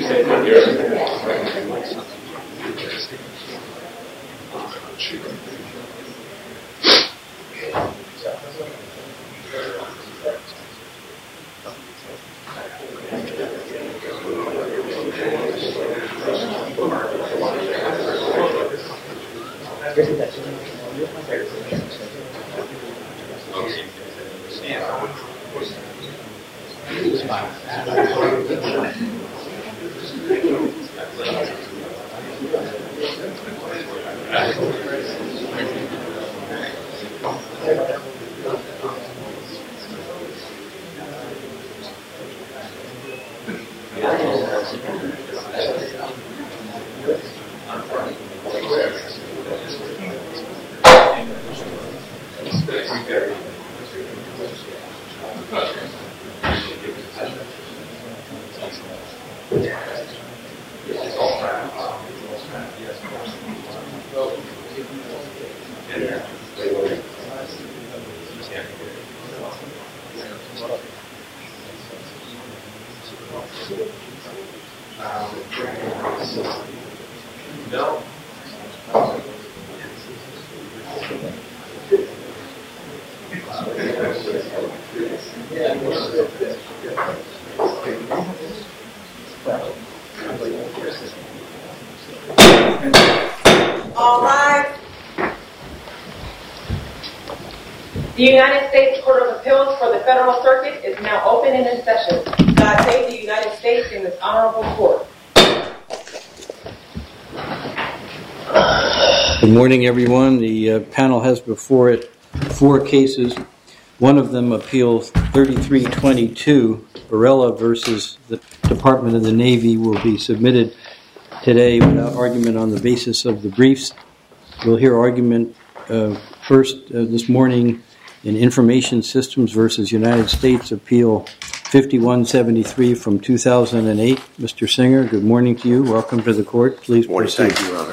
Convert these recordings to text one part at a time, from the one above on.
All right. The United States Court of Appeals for the Federal Circuit is now open and in session. God save the United States in this honorable court. Good morning, everyone. The panel has before it 4 cases. One of them, Appeal 3322, Varela versus the Department of the Navy, will be submitted today without argument on the basis of the briefs. We'll hear argument first this morning in Information Systems versus United States, Appeal 5173 from 2008. Mr. Singer, good morning to you. Welcome to the court. Please proceed. Thank you, Your Honor.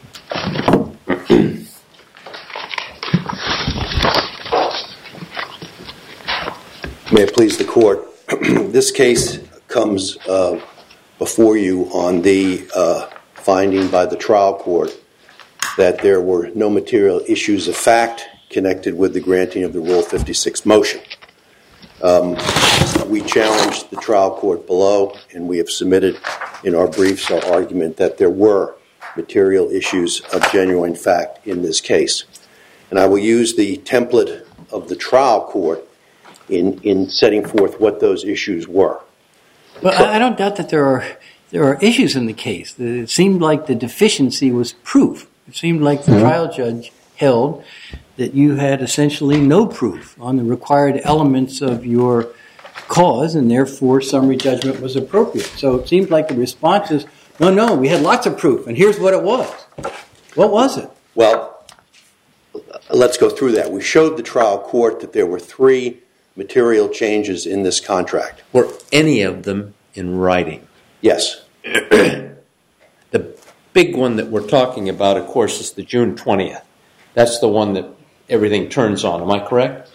May it please the court, this case comes before you on the finding by the trial court that there were no material issues of fact connected with the granting of the Rule 56 motion. We challenged the trial court below, and we have submitted in our briefs our argument that there were material issues of genuine fact in this case. And I will use the template of the trial court in setting forth what those issues were. Well, I don't doubt that there are issues in the case. It seemed like the deficiency was proof. It seemed like the trial judge held that you had essentially no proof on the required elements of your cause, and therefore summary judgment was appropriate. So it seemed like the response is, no, we had lots of proof, and here's what it was. What was it? Well, let's go through that. We showed the trial court that there were 3 material changes in this contract. Were any of them in writing? Yes. The big one that we're talking about, of course, is the June 20th. That's the one that everything turns on. Am I correct?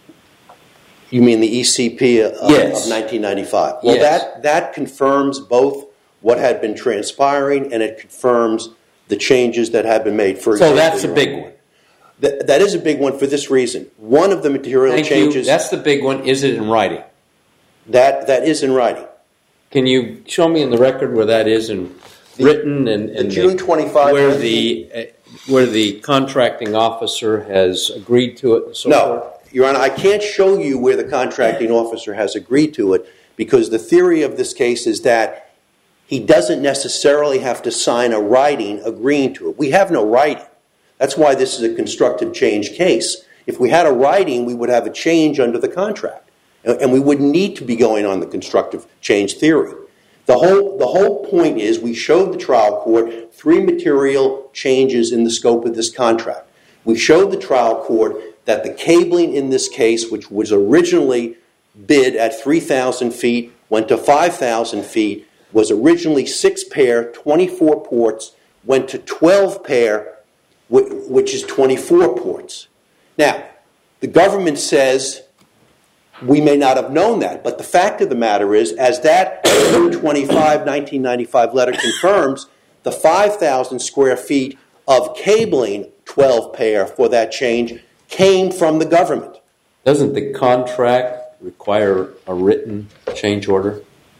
You mean the ECP of 1995? Well, yes. That confirms both what had been transpiring, and it confirms the changes that had been made. For example, so that's a big one. That is a big one for this reason. One of the material changes... That's the big one. Is it in writing? That is in writing. Can you show me in the record where that is written? The June 25... Where the contracting officer has agreed to it and so forth? No, Your Honor, I can't show you where the contracting officer has agreed to it, because the theory of this case is that he doesn't necessarily have to sign a writing agreeing to it. We have no writing. That's why this is a constructive change case. If we had a writing, we would have a change under the contract, and we wouldn't need to be going on the constructive change theory. The whole point is we showed the trial court 3 material changes in the scope of this contract. We showed the trial court that the cabling in this case, which was originally bid at 3,000 feet, went to 5,000 feet, was originally 6 pair, 24 ports, went to 12 pair, which is 24 ports. Now, the government says We may not have known that, but the fact of the matter is, as that June 25, 1995 letter confirms, the 5,000 square feet of cabling 12 pair for that change came from the government. Doesn't the contract require a written change order?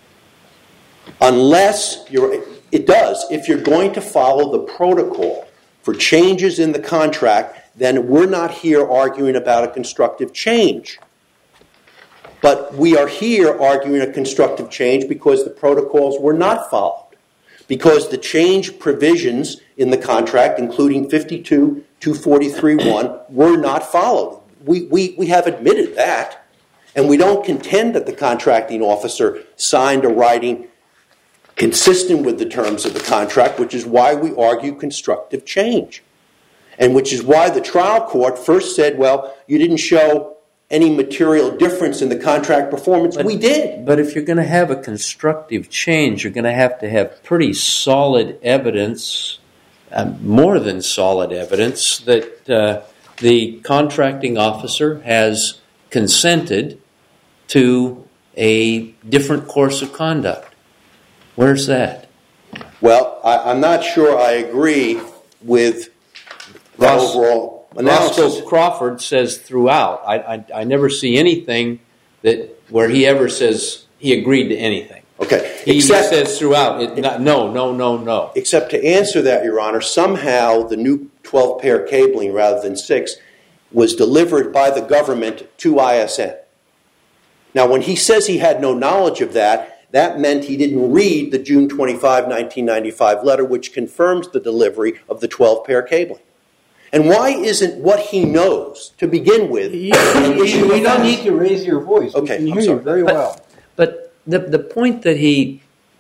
It does. If you're going to follow the protocol for changes in the contract, then we're not here arguing about a constructive change. But we are here arguing a constructive change because the protocols were not followed. Because the change provisions in the contract, including 52-243-1, were not followed. We have admitted that. And we don't contend that the contracting officer signed a writing consistent with the terms of the contract, which is why we argue constructive change. And which is why the trial court first said, well, you didn't show any material difference in the contract performance. We did. But if you're going to have a constructive change, you're going to have pretty solid evidence, more than solid evidence, that the contracting officer has consented to a different course of conduct. Where's that? Well, I'm not sure I agree with the overall analysis. Roscoe Crawford says throughout. I never see anything where he ever says he agreed to anything. Okay. He says throughout, no. Except to answer that, Your Honor, somehow the new 12-pair cabling rather than 6 was delivered by the government to ISN. Now, when he says he had no knowledge of that, that meant he didn't read the June 25, 1995 letter, which confirms the delivery of the 12-pair cabling. And why isn't what he knows, to begin with, You don't need to raise your voice. Okay, we can I'm hear sorry. you very well. But the point that he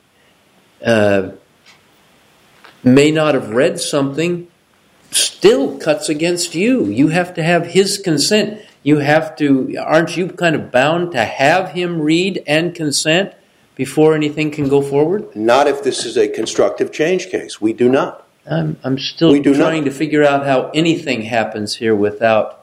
may not have read something still cuts against you. You have to have his consent. Aren't you kind of bound to have him read and consent before anything can go forward? Not if this is a constructive change case. We do not. I'm still trying to figure out how anything happens here without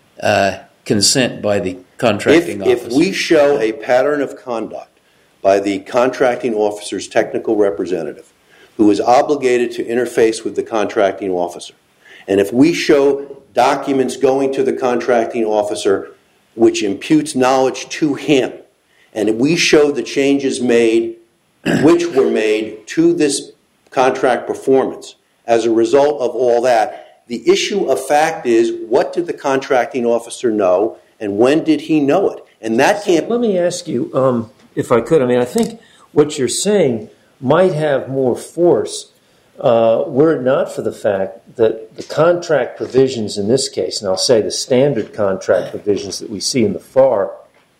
consent by the contracting officer. If we show a pattern of conduct by the contracting officer's technical representative who is obligated to interface with the contracting officer, and if we show documents going to the contracting officer which imputes knowledge to him, and we show the changes made, which were made to this contract performance, as a result of all that, the issue of fact is, what did the contracting officer know, and when did he know it? And that can't... Let me ask you, if I could. I think what you're saying might have more force were it not for the fact that the contract provisions in this case, and I'll say the standard contract provisions that we see in the FAR,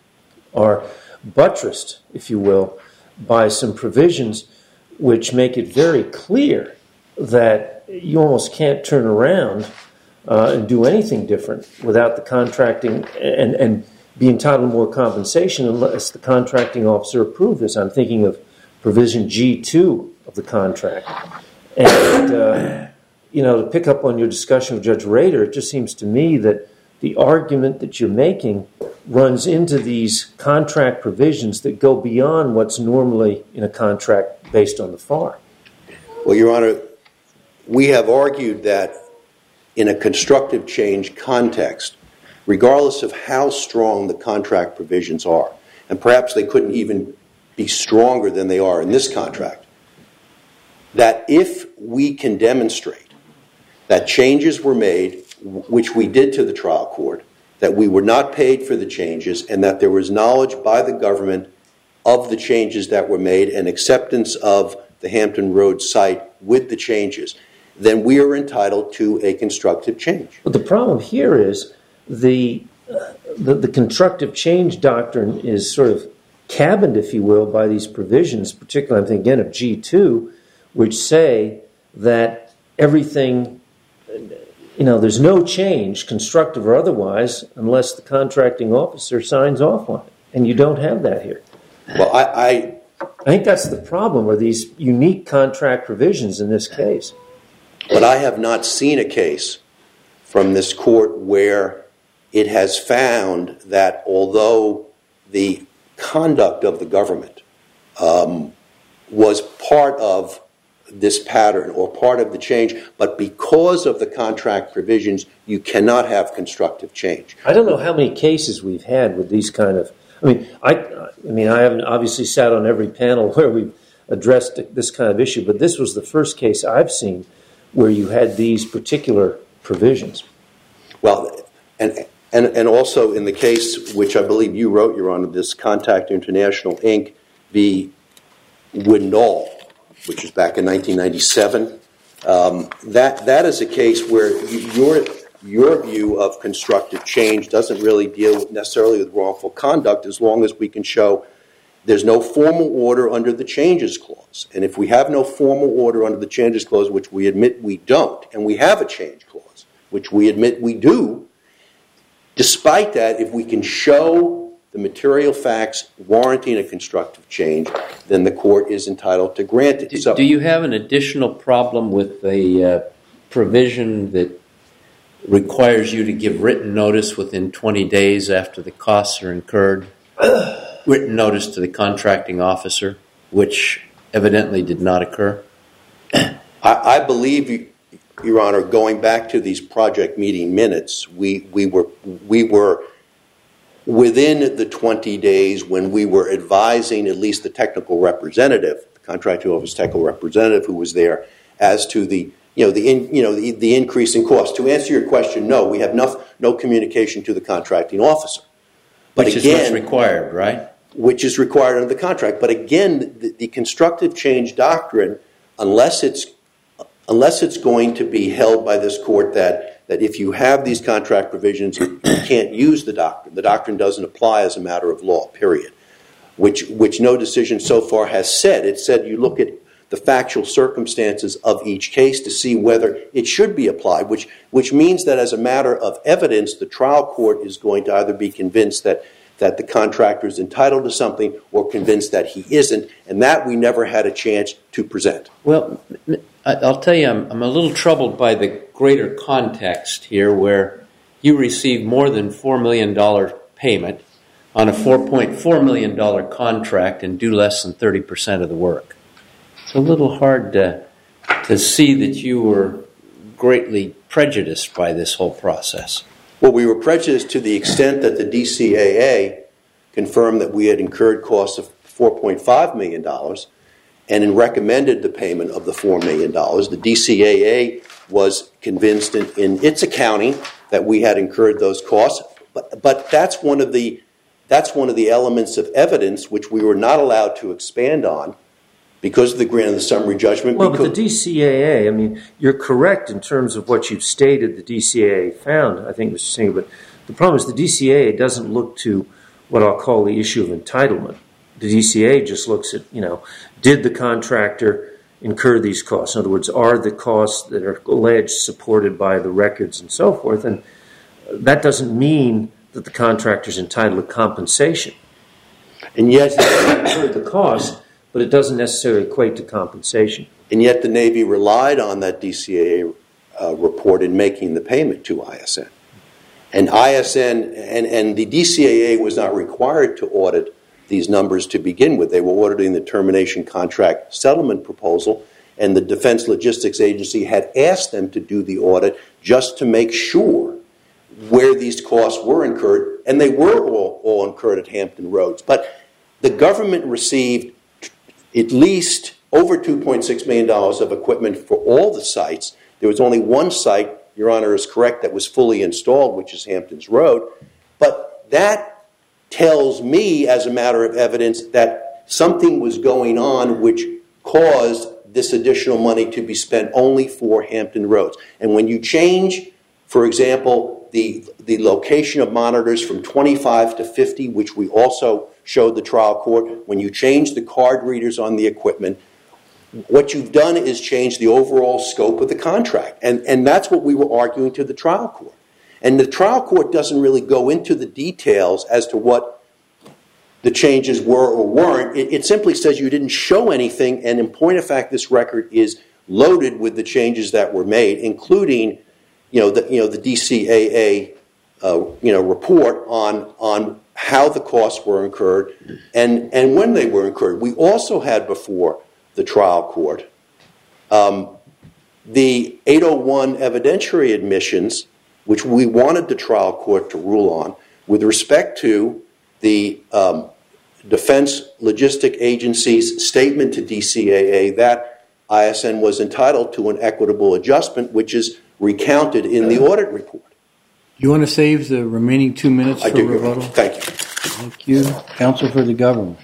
are buttressed, if you will, by some provisions which make it very clear that you almost can't turn around and do anything different without the contracting and be entitled to more compensation unless the contracting officer approved this. I'm thinking of provision G2 of the contract. And, to pick up on your discussion with Judge Rader, it just seems to me that the argument that you're making runs into these contract provisions that go beyond what's normally in a contract based on the FAR. Well, Your Honor, we have argued that in a constructive change context, regardless of how strong the contract provisions are, and perhaps they couldn't even be stronger than they are in this contract, that if we can demonstrate that changes were made, which we did to the trial court, that we were not paid for the changes, and that there was knowledge by the government of the changes that were made and acceptance of the Hampton Road site with the changes, then we are entitled to a constructive change. But the problem here is the constructive change doctrine is sort of cabined, if you will, by these provisions, particularly I'm thinking again of G2, which say that everything, there's no change, constructive or otherwise, unless the contracting officer signs off on it. And you don't have that here. Well, I think that's the problem, are these unique contract provisions in this case. But I have not seen a case from this court where it has found that although the conduct of the government was part of this pattern or part of the change, but because of the contract provisions, you cannot have constructive change. I don't know how many cases we've had with these kind of. I haven't obviously sat on every panel where we've addressed this kind of issue, but this was the first case I've seen where you had these particular provisions. Well, and also in the case which I believe you wrote, Your Honor, this Contact International Inc. v. Windall, which is back in 1997. That is a case where your view of constructive change doesn't really deal necessarily with wrongful conduct as long as we can show there's no formal order under the changes clause. And if we have no formal order under the changes clause, which we admit we don't, and we have a change clause, which we admit we do, despite that, if we can show the material facts warranting a constructive change, then the court is entitled to grant it. Do you have an additional problem with the provision that requires you to give written notice within 20 days after the costs are incurred? Written notice to the contracting officer, which evidently did not occur? I believe, Your Honor, going back to these project meeting minutes, we were within the 20 days when we were advising at least the technical representative, the contracting office technical representative who was there, as to the increase in cost. To answer your question, no, we have no communication to the contracting officer. But which is what's required, right? Which is required under the contract. But again, the constructive change doctrine, unless it's going to be held by this court that if you have these contract provisions, you can't use the doctrine. The doctrine doesn't apply as a matter of law, period. Which no decision so far has said. It said you look at the factual circumstances of each case to see whether it should be applied, which means that as a matter of evidence, the trial court is going to either be convinced that the contractor is entitled to something or convinced that he isn't, and that we never had a chance to present. Well, I'll tell you, I'm a little troubled by the greater context here where you received more than $4 million payment on a $4.4 million contract and do less than 30% of the work. It's a little hard to see that you were greatly prejudiced by this whole process. Well, we were prejudiced to the extent that the DCAA confirmed that we had incurred costs of $4.5 million and recommended the payment of the $4 million. The DCAA was convinced in its accounting that we had incurred those costs, but that's one of the elements of evidence which we were not allowed to expand on because of the grant of the summary judgment. Well, but the DCAA, you're correct in terms of what you've stated the DCAA found, I think, Mr. Singer, but the problem is the DCAA doesn't look to what I'll call the issue of entitlement. The DCAA just looks at, did the contractor incur these costs? In other words, are the costs that are alleged supported by the records and so forth? And that doesn't mean that the contractor's entitled to compensation. And yet, incurred the cost, but it doesn't necessarily equate to compensation. And yet the Navy relied on that DCAA report in making the payment to ISN. And ISN and the DCAA was not required to audit these numbers to begin with. They were auditing the termination contract settlement proposal, and the Defense Logistics Agency had asked them to do the audit just to make sure where these costs were incurred, and they were all incurred at Hampton Roads. But the government received at least over $2.6 million of equipment for all the sites. There was only one site, Your Honor is correct, that was fully installed, which is Hampton's Road. But that tells me, as a matter of evidence, that something was going on which caused this additional money to be spent only for Hampton Roads. And when you change, for example, the location of monitors from 25 to 50, which we also showed the trial court, when you change the card readers on the equipment, what you've done is change the overall scope of the contract. And that's what we were arguing to the trial court. And the trial court doesn't really go into the details as to what the changes were or weren't. It simply says you didn't show anything, and in point of fact, this record is loaded with the changes that were made, including the DCAA report on how the costs were incurred, and when they were incurred. We also had before the trial court the 801 evidentiary admissions, which we wanted the trial court to rule on, with respect to the Defense Logistic Agency's statement to DCAA that ISN was entitled to an equitable adjustment, which is recounted in the audit report. You want to save the remaining 2 minutes for rebuttal? Thank you. Thank you. Counsel for the government.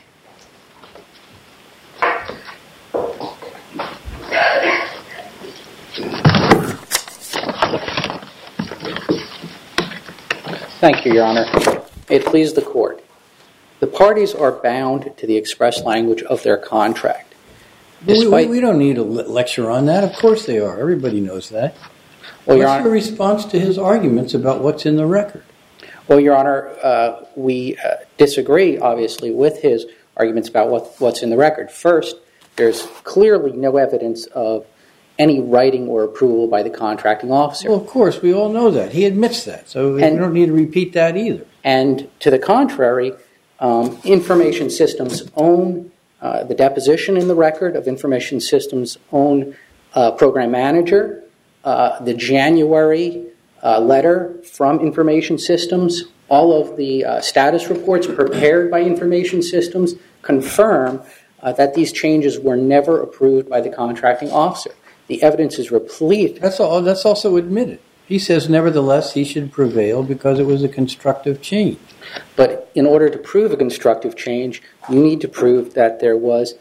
Thank you, Your Honor. May it please the Court. The parties are bound to the express language of their contract. We don't need a lecture on that. Of course they are. Everybody knows that. Well, What's your response to his arguments about what's in the record? Well, Your Honor, we disagree, obviously, with his arguments about what's in the record. First, there's clearly no evidence of any writing or approval by the contracting officer. Well, of course, we all know that. He admits that, so we don't need to repeat that either. And to the contrary, Information Systems own the deposition in the record of Information Systems' own program manager, the January letter from Information Systems, all of the status reports prepared by Information Systems confirm that these changes were never approved by the contracting officer. The evidence is replete. That's also admitted. He says, nevertheless, he should prevail because it was a constructive change. But in order to prove a constructive change, you need to prove that there was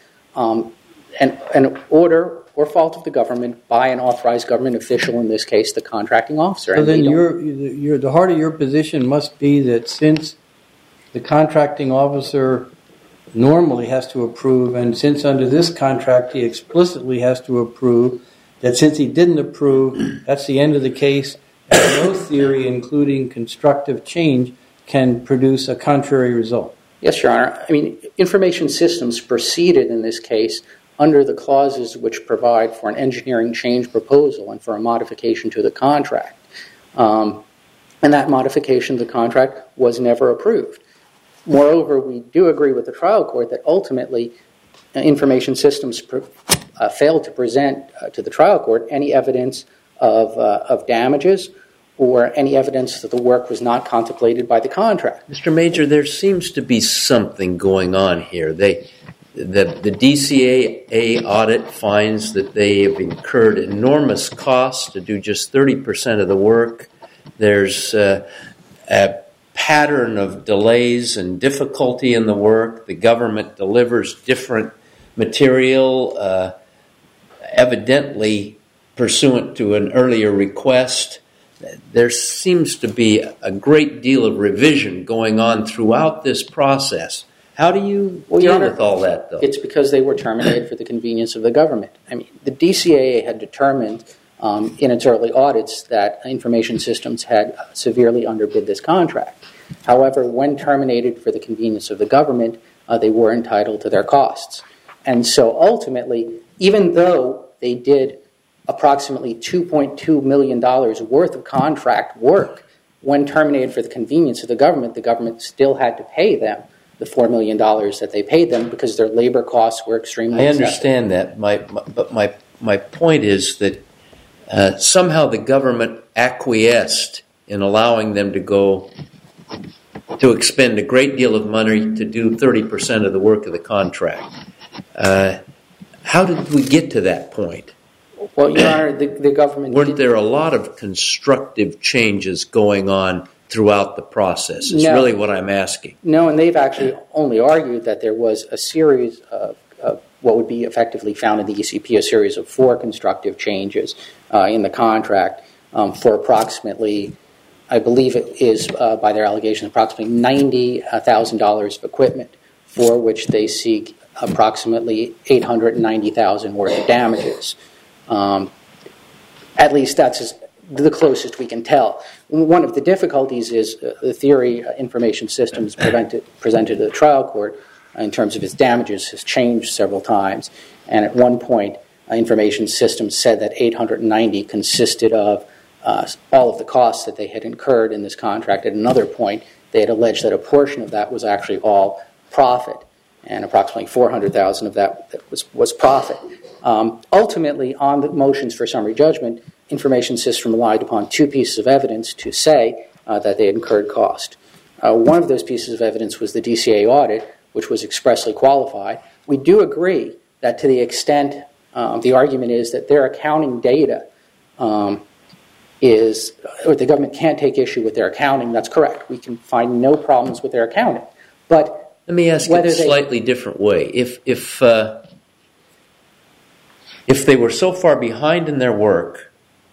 an order or fault of the government by an authorized government official, in this case, the contracting officer. So then the heart of your position must be that since the contracting officer normally has to approve, and since under this contract he explicitly has to approve, that since he didn't approve, that's the end of the case, and no theory, including constructive change, can produce a contrary result. Yes, Your Honor. I mean, Information Systems proceeded in this case under the clauses which provide for an engineering change proposal and for a modification to the contract. And that modification to the contract was never approved. Moreover, we do agree with the trial court that ultimately Information Systems failed to present to the trial court any evidence of damages or any evidence that the work was not contemplated by the contract. Mr. Major, there seems to be something going on here. The DCAA audit finds that they have incurred enormous costs to do just 30% of the work. There's a pattern of delays and difficulty in the work. The government delivers different material, evidently pursuant to an earlier request. There seems to be a great deal of revision going on throughout this process. How do you deal with all that, though? It's because they were terminated for the convenience of the government. I mean, the DCAA had determined in its early audits that Information Systems had severely underbid this contract. However, when terminated for the convenience of the government, they were entitled to their costs. And so ultimately, even though they did approximately $2.2 million worth of contract work, when terminated for the convenience of the government still had to pay them the $4 million that they paid them because their labor costs were extremely excessive. I understand that, but my point is that somehow the government acquiesced in allowing them to expend a great deal of money to do 30% of the work of the contract. How did we get to that point? Well, Your Honor, the government... Weren't there a lot of constructive changes going on throughout the process? Is really what I'm asking. No, and they've actually only argued that there was a series of what would be effectively found in the ECP, a series of 4 constructive changes in the contract for approximately, I believe it is by their allegations, approximately $90,000 of equipment, for which they seek approximately $890,000 worth of damages. At least that's the closest we can tell. One of the difficulties is the theory Information Systems presented to the trial court in terms of its damages has changed several times. And at one point, Information Systems said that $890,000 consisted of all of the costs that they had incurred in this contract. At another point, they had alleged that a portion of that was actually all profit, and approximately $400,000 of that was profit. Ultimately, on the motions for summary judgment, Information System relied upon two pieces of evidence to say that they had incurred cost. One of those pieces of evidence was the DCA audit, which was expressly qualified. We do agree that to the extent the argument is that their accounting data or the government can't take issue with their accounting, that's correct. We can find no problems with their accounting. But let me ask it a slightly different way. If they were so far behind in their work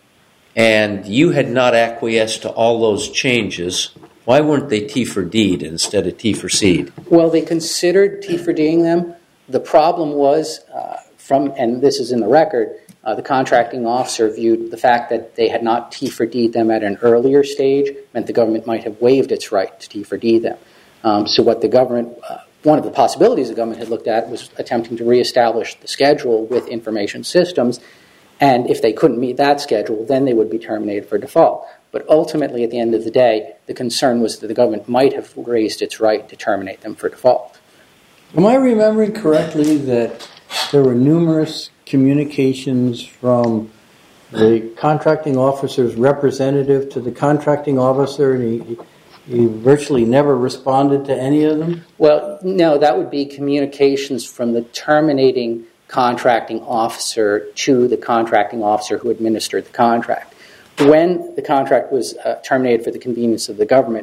and you had not acquiesced to all those changes, why weren't they T for deed instead of T for seed? Well, they considered T for D'ing them. The problem was, and this is in the record, the contracting officer viewed the fact that they had not T for D'd them at an earlier stage meant the government might have waived its right to T for D them. So what the government, one of the possibilities the government had looked at was attempting to reestablish the schedule with Information Systems, and if they couldn't meet that schedule, then they would be terminated for default. But ultimately, at the end of the day, the concern was that the government might have raised its right to terminate them for default. Am I remembering correctly that there were numerous communications from the contracting officer's representative to the contracting officer, and he virtually never responded to any of them? Well, no, that would be communications from the terminating contracting officer to the contracting officer who administered the contract. When the contract was terminated for the convenience of the government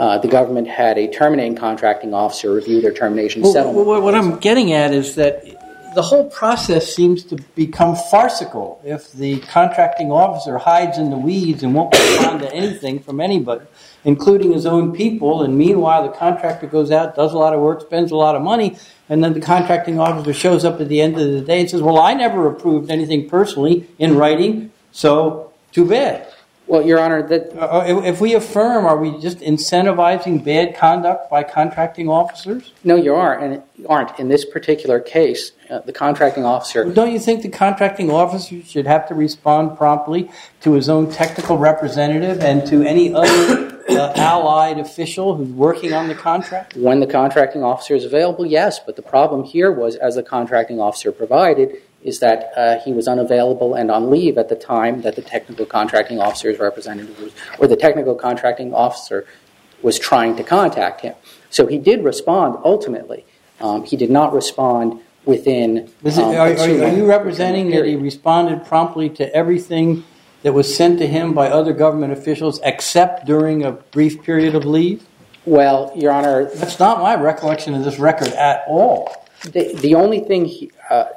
had a terminating contracting officer review their termination settlement. Well, what I'm getting at is that the whole process seems to become farcical if the contracting officer hides in the weeds and won't respond to anything from anybody, including his own people, and meanwhile the contractor goes out, does a lot of work, spends a lot of money, and then the contracting officer shows up at the end of the day and says, well, I never approved anything personally in writing, so too bad. Well, Your Honor, if we affirm, are we just incentivizing bad conduct by contracting officers? No, you aren't. In this particular case, the contracting officer... Well, don't you think the contracting officer should have to respond promptly to his own technical representative and to any other allied official who's working on the contract? When the contracting officer is available, yes. But the problem here was, as the contracting officer provided, is that he was unavailable and on leave at the time that the technical contracting officer's representative was, or the technical contracting officer was trying to contact him. So he did respond ultimately. He did not respond within... Are you representing that he responded promptly to everything that was sent to him by other government officials except during a brief period of leave? Well, Your Honor... That's not my recollection of this record at all. The only thing...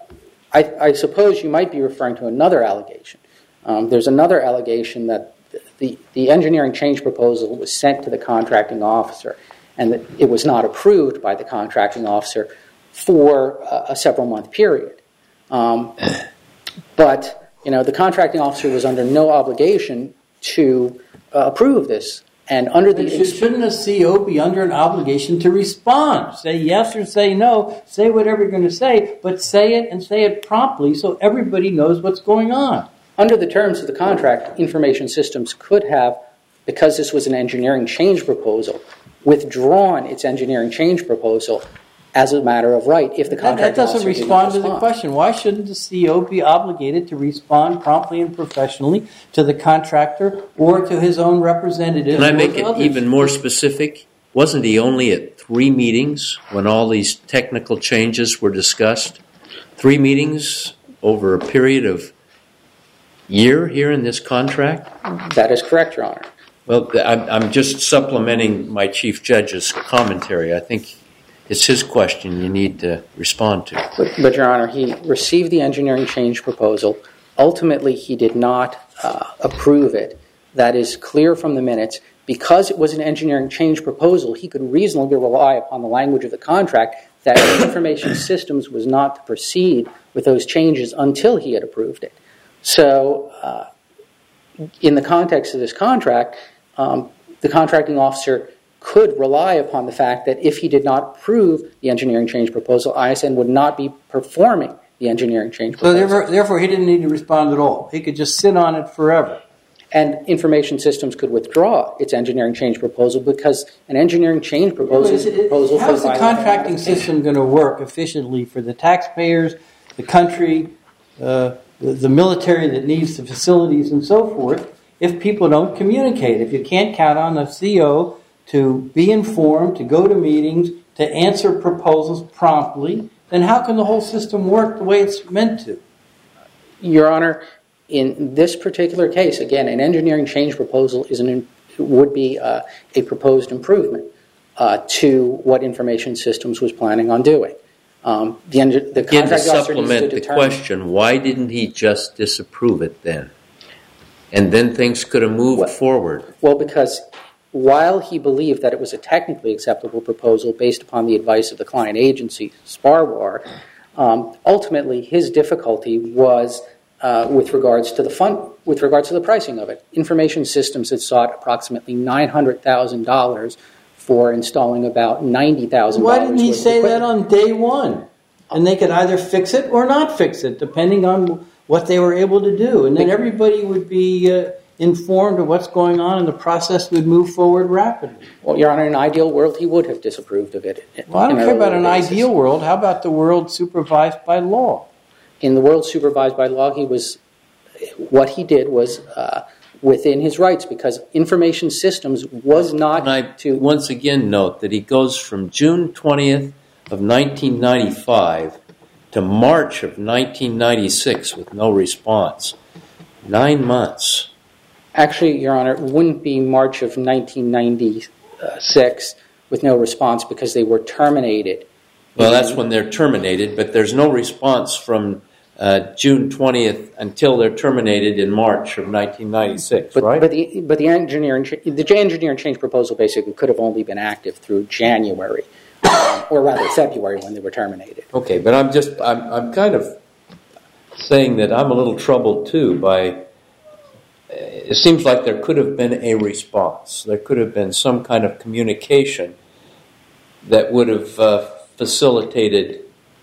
I suppose you might be referring to another allegation. There's another allegation that the engineering change proposal was sent to the contracting officer and that it was not approved by the contracting officer for a several-month period. But, the contracting officer was under no obligation to approve this. And under the... Shouldn't a CO be under an obligation to respond? Say yes or say no. Say whatever you're going to say, but say it and say it promptly so everybody knows what's going on. Under the terms of the contract, Information Systems could have, because this was an engineering change proposal, withdrawn its engineering change proposal as a matter of right if the contracting officer did not respond. That doesn't respond to the question. Why shouldn't the CO be obligated to respond promptly and professionally to the contractor or to his own representative? Can I make it even more specific? Wasn't he only at 3 meetings when all these technical changes were discussed? 3 meetings over a period of year here in this contract? That is correct, Your Honor. Well, I'm just supplementing my Chief Judge's commentary. I think it's his question you need to respond to. But Your Honor, he received the engineering change proposal. Ultimately, he did not approve it. That is clear from the minutes. Because it was an engineering change proposal, he could reasonably rely upon the language of the contract that Information Systems was not to proceed with those changes until he had approved it. So, in the context of this contract, the contracting officer could rely upon the fact that if he did not approve the engineering change proposal, ISN would not be performing the engineering change proposal. So therefore he didn't need to respond at all. He could just sit on it forever. And Information Systems could withdraw its engineering change proposal because an engineering change proposal how's the contracting system going to work efficiently for the taxpayers, the country, the military that needs the facilities and so forth, if people don't communicate? If you can't count on the CO to be informed, to go to meetings, to answer proposals promptly, then how can the whole system work the way it's meant to? Your Honor, in this particular case, again, an engineering change proposal would be a proposed improvement to what Information Systems was planning on doing. The Again, to contract officer needs supplement to the determine. question, why didn't he just disapprove it then? And then things could have moved forward. Well, because while he believed that it was a technically acceptable proposal based upon the advice of the client agency, Sparwar, ultimately his difficulty was with regards to the pricing of it. Information Systems had sought approximately $900,000 for installing about $90,000. Why didn't he say that on day one? And they could either fix it or not fix it, depending on what they were able to do. And then everybody would be informed of what's going on, and the process would move forward rapidly. Well, Your Honor, in an ideal world, he would have disapproved of it. Well, I don't care about an ideal world. How about the world supervised by law? In the world supervised by law, what he did was within his rights, because Information Systems was not to... Once again note that he goes from June 20th of 1995 to March of 1996 with no response. 9 months. Actually, Your Honor, it wouldn't be March of 1996 with no response because they were terminated. Well, that's when they're terminated, but there's no response from June 20th until they're terminated in March of 1996, right? But the engineering change proposal basically could have only been active through January, or rather February when they were terminated. Okay, but I'm kind of saying that I'm a little troubled too by... It seems like there could have been a response. There could have been some kind of communication that would have facilitated,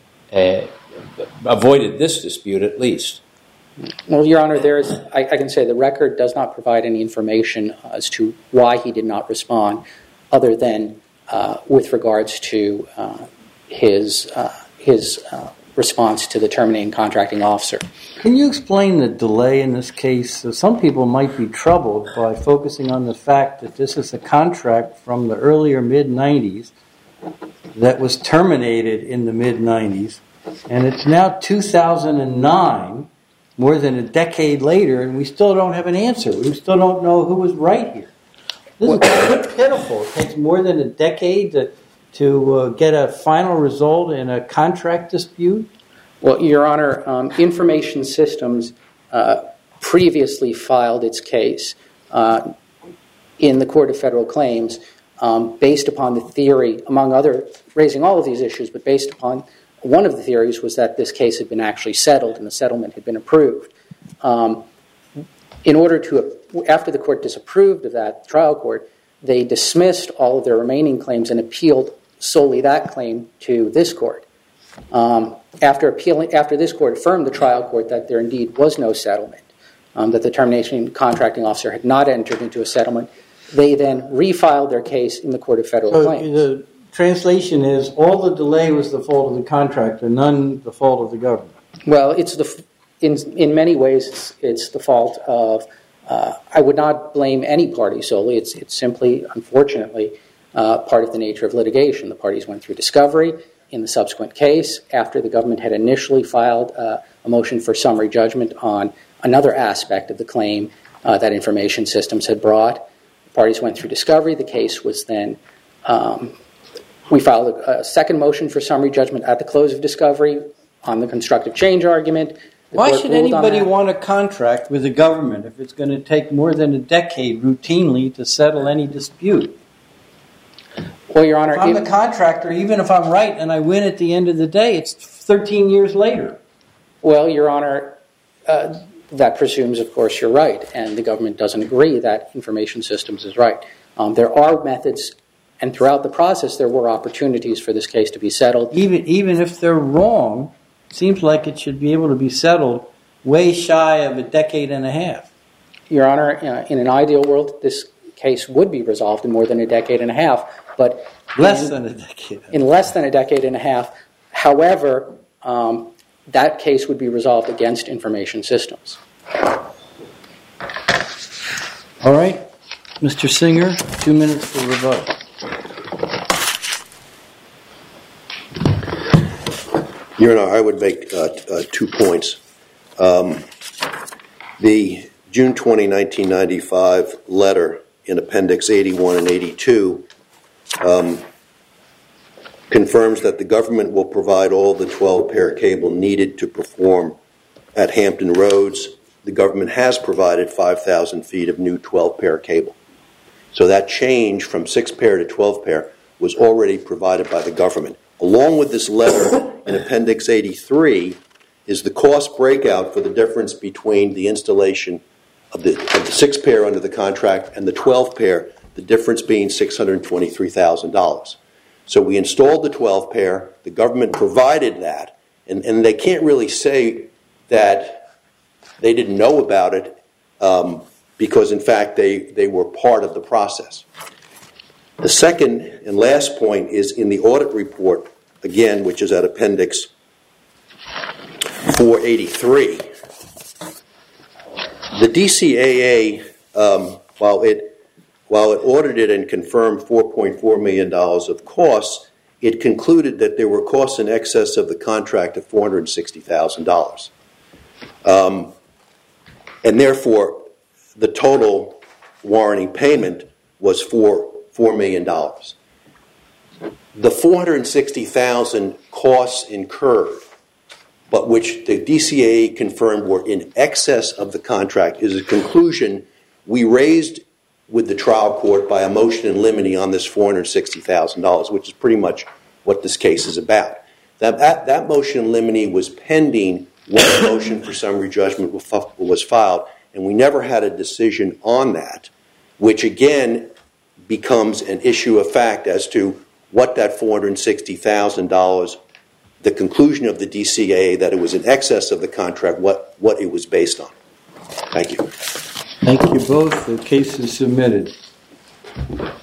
avoided this dispute at least. Well, Your Honor, I can say the record does not provide any information as to why he did not respond, other than with regards to his response to the terminating contracting officer. Can you explain the delay in this case? So some people might be troubled by focusing on the fact that this is a contract from the earlier mid-'90s that was terminated in the mid-'90s, and it's now 2009, more than a decade later, and we still don't have an answer. We still don't know who was right here. This is pitiful. It takes more than a decade to get a final result in a contract dispute. Well, Your Honor, Information Systems previously filed its case in the Court of Federal Claims based upon the theory, among other, raising all of these issues, but based upon one of the theories was that this case had been actually settled and the settlement had been approved. After the court disapproved of that, the trial court, they dismissed all of their remaining claims and appealed solely that claim to this court. After this court affirmed the trial court that there indeed was no settlement, that the termination contracting officer had not entered into a settlement, they then refiled their case in the Court of Federal Claims. The translation is all the delay was the fault of the contractor, none the fault of the government. Well, in many ways it's the fault of. I would not blame any party solely. It's simply, unfortunately, part of the nature of litigation. The parties went through discovery in the subsequent case after the government had initially filed a motion for summary judgment on another aspect of the claim that Information Systems had brought. The parties went through discovery. The case was then... we filed a second motion for summary judgment at the close of discovery on the constructive change argument. Why should anybody want a contract with the government if it's going to take more than a decade routinely to settle any dispute? Well, Your Honor... If I'm the contractor, even if I'm right and I win at the end of the day, it's 13 years later. Well, Your Honor, that presumes, of course, you're right, and the government doesn't agree that Information Systems is right. There are methods, and throughout the process there were opportunities for this case to be settled. Even if they're wrong, it seems like it should be able to be settled way shy of a decade and a half. Your Honor, in an ideal world, this case would be resolved in more than a decade and a half, but Less than a decade. In less than a decade and a half. However, that case would be resolved against Information Systems. All right. Mr. Singer, 2 minutes for rebuttal. Your Honor, I would make 2 points. The June 20, 1995 letter in Appendix 81 and 82 confirms that the government will provide all the 12-pair cable needed to perform at Hampton Roads. The government has provided 5,000 feet of new 12-pair cable. So that change from 6-pair to 12-pair was already provided by the government. Along with this letter in Appendix 83 is the cost breakout for the difference between the installation of the 6-pair under the contract and the 12-pair, the difference being $623,000. So we installed the 12-pair, the government provided that, and they can't really say that they didn't know about it because, in fact, they were part of the process. The second and last point is in the audit report, again, which is at Appendix 483. The DCAA, while it audited and confirmed $4.4 million of costs, it concluded that there were costs in excess of the contract of $460,000. And therefore, the total warranty payment was $4 million. The $460,000 costs incurred, but which the DCAA confirmed were in excess of the contract, is a conclusion we raised with the trial court by a motion in limine on this $460,000, which is pretty much what this case is about. That motion in limine was pending when the motion for summary judgment was filed, and we never had a decision on that, which again becomes an issue of fact as to what that $460,000, the conclusion of the DCAA that it was in excess of the contract, what it was based on. Thank you. Thank you both. The case is submitted.